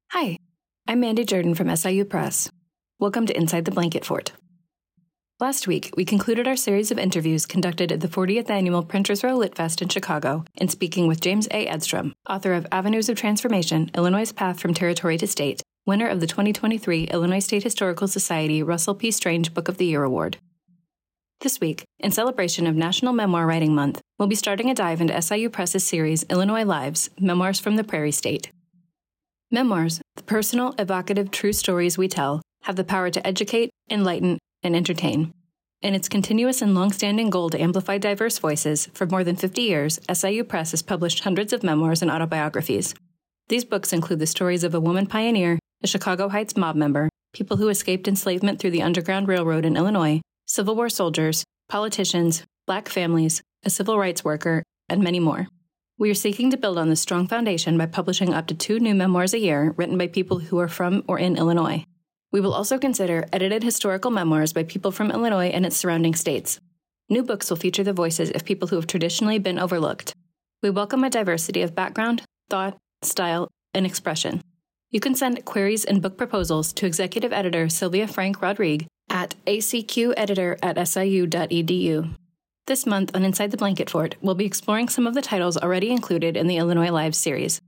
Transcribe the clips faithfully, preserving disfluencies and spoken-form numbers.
Hi, I'm Mandy Jordan from S I U Press. Welcome to Inside the Blanket Fort. Last week, we concluded our series of interviews conducted at the fortieth Annual Printers Row Lit Fest in Chicago in speaking with James A. Edstrom, author of Avenues of Transformation, Illinois' Path from Territory to State, winner of the twenty twenty-three Illinois State Historical Society Russell P. Strange Book of the Year Award. This week, in celebration of National Memoir Writing Month, we'll be starting a dive into S I U Press's series Illinois Lives, Memoirs from the Prairie State. Memoirs, the personal, evocative, true stories we tell, have the power to educate, enlighten, and entertain. In its continuous and long-standing goal to amplify diverse voices, for more than fifty years, S I U Press has published hundreds of memoirs and autobiographies. These books include the stories of a woman pioneer, a Chicago Heights mob member, people who escaped enslavement through the Underground Railroad in Illinois, Civil War soldiers, politicians, Black families, a civil rights worker, and many more. We are seeking to build on this strong foundation by publishing up to two new memoirs a year written by people who are from or in Illinois. We will also consider edited historical memoirs by people from Illinois and its surrounding states. New books will feature the voices of people who have traditionally been overlooked. We welcome a diversity of background, thought, style, and expression. You can send queries and book proposals to Executive Editor Sylvia Frank Rodrigue at a c q editor at s i u dot e d u. This month on Inside the Blanket Fort, we'll be exploring some of the titles already included in the Illinois Lives series.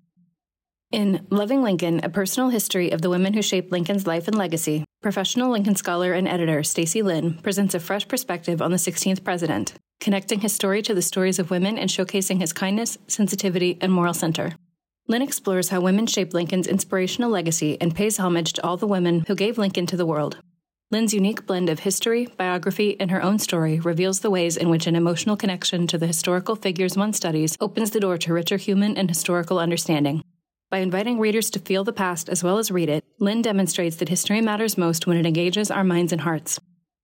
In Loving Lincoln, A Personal History of the Women Who Shaped Lincoln's Life and Legacy, professional Lincoln scholar and editor Stacy Lynn presents a fresh perspective on the sixteenth president, connecting his story to the stories of women and showcasing his kindness, sensitivity, and moral center. Lynn explores how women shaped Lincoln's inspirational legacy and pays homage to all the women who gave Lincoln to the world. Lynn's unique blend of history, biography, and her own story reveals the ways in which an emotional connection to the historical figures one studies opens the door to richer human and historical understanding. By inviting readers to feel the past as well as read it, Lynn demonstrates that history matters most when it engages our minds and hearts.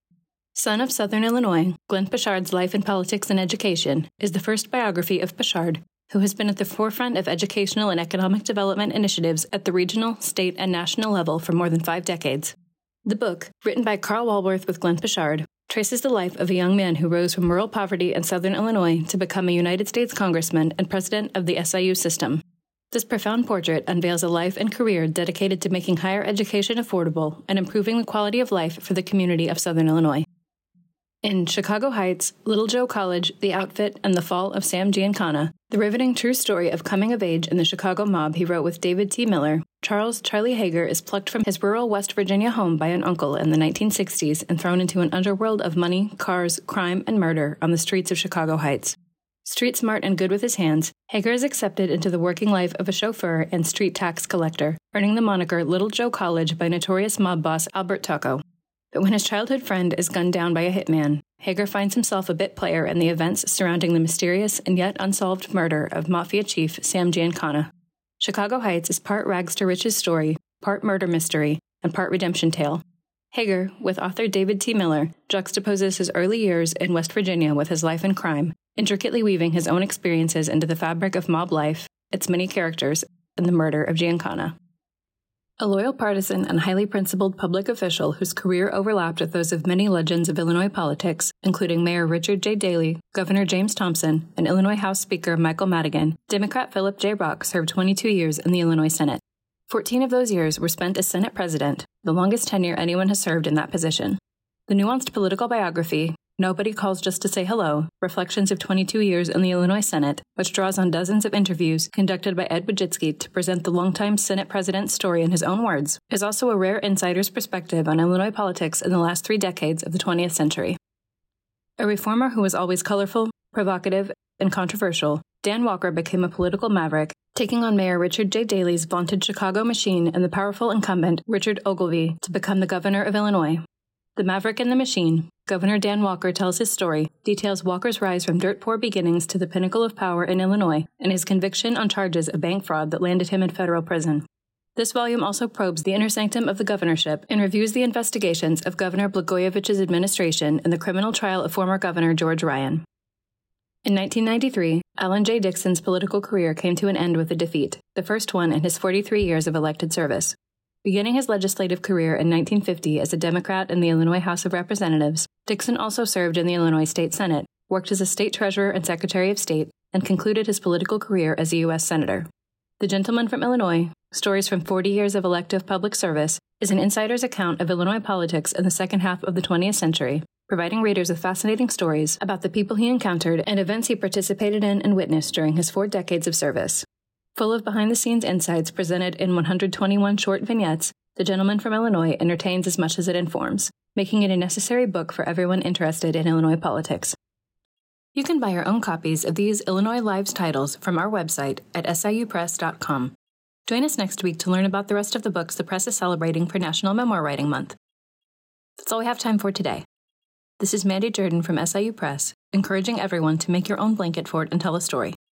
Son of Southern Illinois, Glenn Pochard's Life in Politics and Education is the first biography of Pochard, who has been at the forefront of educational and economic development initiatives at the regional, state, and national level for more than five decades. The book, written by Carl Walworth with Glenn Pochard, traces the life of a young man who rose from rural poverty in Southern Illinois to become a United States congressman and president of the S I U system. This profound portrait unveils a life and career dedicated to making higher education affordable and improving the quality of life for the community of Southern Illinois. In Chicago Heights, Little Joe College, The Outfit, and the Fall of Sam Giancana, the riveting true story of coming of age in the Chicago mob he wrote with David T. Miller, Charles Charlie Hager is plucked from his rural West Virginia home by an uncle in the nineteen sixties and thrown into an underworld of money, cars, crime, and murder on the streets of Chicago Heights. Street smart and good with his hands, Hager is accepted into the working life of a chauffeur and street tax collector, earning the moniker Little Joe College by notorious mob boss Albert Tucco. But when his childhood friend is gunned down by a hitman, Hager finds himself a bit player in the events surrounding the mysterious and yet unsolved murder of Mafia chief Sam Giancana. Chicago Heights is part rags to riches story, part murder mystery, and part redemption tale. Hager, with author David T. Miller, juxtaposes his early years in West Virginia with his life in crime, intricately weaving his own experiences into the fabric of mob life, its many characters, and the murder of Giancana. A loyal partisan and highly principled public official whose career overlapped with those of many legends of Illinois politics, including Mayor Richard J. Daley, Governor James Thompson, and Illinois House Speaker Michael Madigan, Democrat Philip J. Rock served twenty-two years in the Illinois Senate. Fourteen of those years were spent as Senate President, the longest tenure anyone has served in that position. The nuanced political biography, Nobody Calls Just to Say Hello, Reflections of twenty-two Years in the Illinois Senate, which draws on dozens of interviews conducted by Ed Wojcicki to present the longtime Senate president's story in his own words, is also a rare insider's perspective on Illinois politics in the last three decades of the twentieth century. A reformer who was always colorful, provocative, and controversial, Dan Walker became a political maverick, taking on Mayor Richard J. Daley's vaunted Chicago machine and the powerful incumbent Richard Ogilvie to become the governor of Illinois. The Maverick and the Machine, Governor Dan Walker tells his story, details Walker's rise from dirt-poor beginnings to the pinnacle of power in Illinois and his conviction on charges of bank fraud that landed him in federal prison. This volume also probes the inner sanctum of the governorship and reviews the investigations of Governor Blagojevich's administration in the criminal trial of former Governor George Ryan. In nineteen ninety-three, Alan J. Dixon's political career came to an end with a defeat, the first one in his forty-three years of elected service. Beginning his legislative career in nineteen fifty as a Democrat in the Illinois House of Representatives, Dixon also served in the Illinois State Senate, worked as a state treasurer and secretary of state, and concluded his political career as a U S Senator. The gentleman from Illinois, Stories from forty Years of Elective Public Service is an insider's account of Illinois politics in the second half of the twentieth century, providing readers with fascinating stories about the people he encountered and events he participated in and witnessed during his four decades of service. Full of behind-the-scenes insights presented in one hundred twenty-one short vignettes, The Gentleman from Illinois entertains as much as it informs, making it a necessary book for everyone interested in Illinois politics. You can buy your own copies of these Illinois Lives titles from our website at S I U press dot com. Join us next week to learn about the rest of the books the press is celebrating for National Memoir Writing Month. That's all we have time for today. This is Mandy Jordan from S I U Press, encouraging everyone to make your own blanket fort and tell a story.